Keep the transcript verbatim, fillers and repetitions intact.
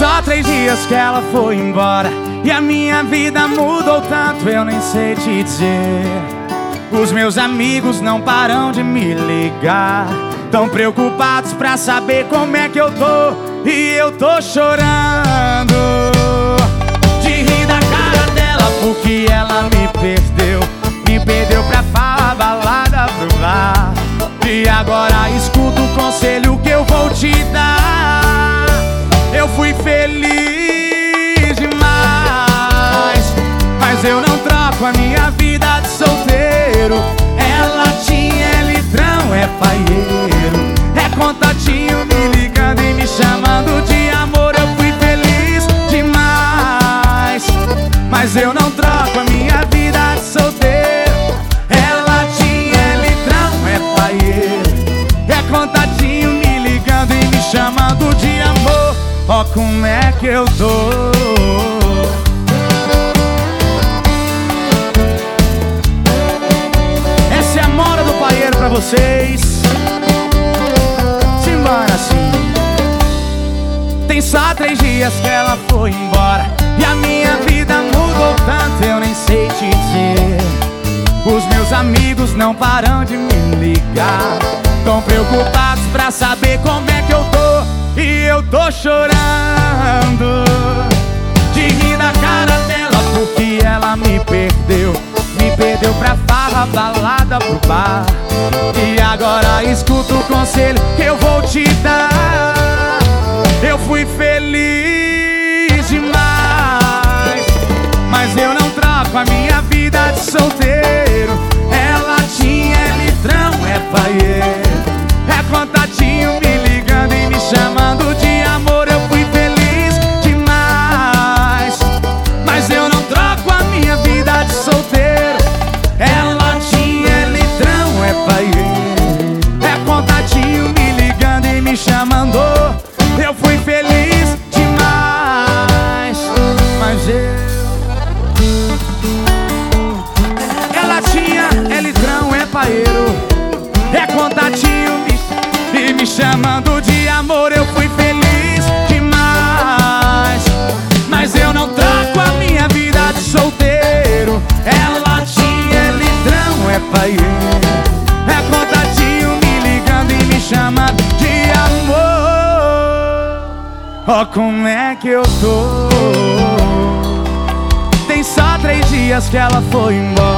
só três dias que ela foi embora e a minha vida mudou tanto, eu nem sei te dizer. Os meus amigos não param de me ligar, tão preocupados pra saber como é que eu tô, e eu tô chorando de rir da cara dela, porque ela me perdeu. Me perdeu pra farra, balada pro bar, e agora escuta o conselho que eu vou te dar. Eu fui feliz demais, mas eu não troco a minha vida de solteiro. Ela tinha é litrão, é paieiro, é contatinho me ligando e me chamando de amor. Eu fui feliz demais, mas eu não troco a minha vida de solteiro. Ela tinha é litrão, é paieiro, é contatinho me ligando e me chamando de amor. Ó, como é que eu tô. Essa é a moda do paieiro pra vocês. Simbora assim. Tem só três dias que ela foi embora e a minha vida mudou tanto, eu nem sei te dizer. Os meus amigos não param de me ligar, tão preocupados pra saber como é que eu tô, e eu tô chorando de rir da cara dela, porque ela me perdeu. Me perdeu pra farra, balada pro bar, e agora escuta o conselho que eu vou te dar. Eu fui feliz demais, mas eu não troco a minha vida de solteiro. Ela tinha é litrão, é paieiro, é contatinho me ligando e me chamando de amor. Eu fui feliz demais, mas eu não troco a minha vida de solteiro. Ela tinha é litrão, é paieiro, é contatinho me ligando e me chamando. Eu fui feliz demais, mas eu... Ela tinha é litrão, é paieiro, é contatinho me, e me chamando de amor. Eu fui feliz demais, mas eu não troco a minha vida de solteiro. Ela tinha é litrão, é paieiro, é contatinho me ligando e me chamando de amor. Ó, como é que eu tô. Tem só três dias que ela foi embora